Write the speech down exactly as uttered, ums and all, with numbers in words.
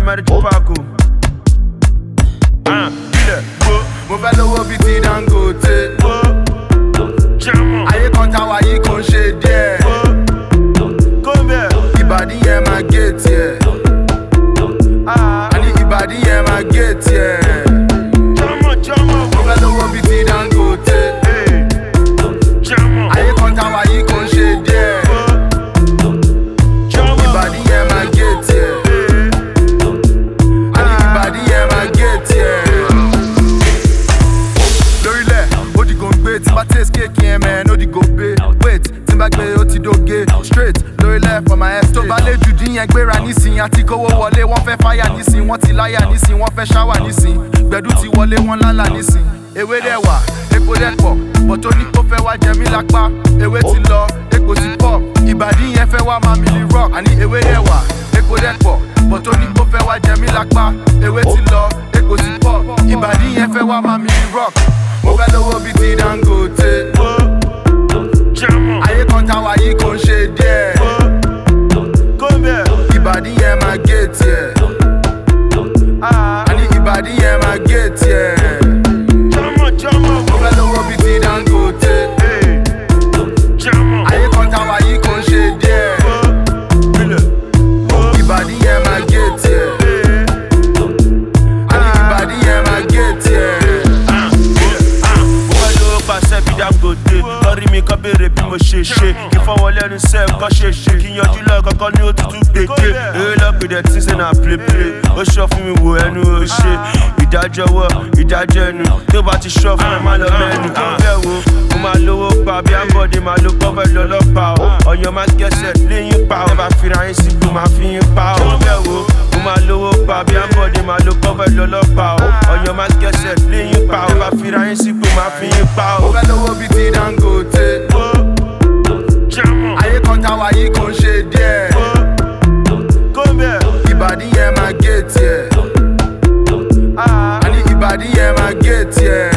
mẹ́rin jí pákó. Ilẹ̀ wo mo fẹ́ lówó bíi ti Dangote. Ayé kan táwa yìí kò ń ṣe díẹ̀. Ìbàdí yẹn máa gé tiẹ̀. Àní ìbàdí yẹn máa gé tiẹ̀. Mo fẹ́ lówó bíi ti Dangote. Ayé kan táwa yìí kò ń ṣe díẹ̀. Ìbàdí yẹn máa gé tiẹ̀. Àní ìbàdí yẹn máa gé tiẹ̀. Lórílẹ̀ ó di gòǹgbé tí bá taste cake yẹn mẹ́rin ó di gòǹgbé. Wait tí n bá gbé ó ti dóge straight lórílẹ̀ for my head. Tó bá lè jù dín yẹn gbéra nísìn àti kówó wọlé wọ́n fẹ́ fáyà nísìn wọ́n ti láyà nísìn wọ́n fẹ́ ṣáwà nísìn gbẹ̀dú ti wọlé wọ́n lálà nísìn. Ewé dẹ̀ wà epo dẹ̀ pọ̀ bọ̀ tó ní kó fẹ́ wá jẹ mí lápá. Ewé ti lọ epo ti pọ̀ ìbàdí yẹn fẹ́ wá máa mílí rock. Àní ewé dẹ̀ wà epo dẹ̀ pọ̀ bọ̀ tó ní kó fẹ́ wá jẹ mí lápá. Ewé ti lọ epo ti pọ̀ ìbàdí yẹn fẹ́ wá máa mílí rock. Mo fẹ́ lówó bíi ti Dangote. Ayé kan táwa yìí kò ń ṣe díẹ̀. Ìbàdí yẹn máa gé tiẹ̀. Àní ìbàdí yẹn máa gé tiẹ̀. Mo fẹ́ lówó bíi ti Dangote. Ayé kan táwa yìí kò ń ṣe díẹ̀. Ìbàdí yẹn máa gé tiẹ̀. Àní ìbàdí yẹn máa gé tiẹ̀. Mo fẹ́ lówó pàṣẹ bí Dangote. Lọ́rí mi kọ́ béèrè bí mo ṣe ṣe. Kí fọwọ́ lẹ́nu sẹ́ kọ́ ṣe ṣe. Kí yanjú lọ kọ́kọ́ ní òtútù gbègbè. Eré lọ́pẹ̀dẹ̀ tí ṣe náà play play. Ó ṣọ́ fún mi wo ẹnu ó ṣe. Ìdájọ́ wọ̀ ìdájọ́ ẹnu. Tó bá ti ṣọ́ fún ẹ má lọ mẹ́nu. Bẹ́ẹ̀ wo mo máa lówó pa bí Ambode máa lo kọ́fẹ́ lọ́lọ́pàá o. Ọ̀yọ́ máa gẹ̀ẹ́sẹ̀ léyìn pa o. Ẹ bá fira yín sí gbó máa fi yín pa o. Bẹ́ẹ̀ wo mo máa lówó pa bí Ambode máa lo kọ́fẹ́ lọ́lọ́pàá o. Ọ̀yọ́ máa gẹ̀ẹ́sẹ̀ léyìn pa o. Ẹ bá fira yín sí gbó máa fi yín pa o. Mo fẹ́ lówó bíi ti Dangote. Ayé kan táwa yìí kò ń ṣe díẹ̀. Ìbàdí yẹn máa gé tiẹ̀. Àní ìbàdí yẹn máa gé tiẹ̀.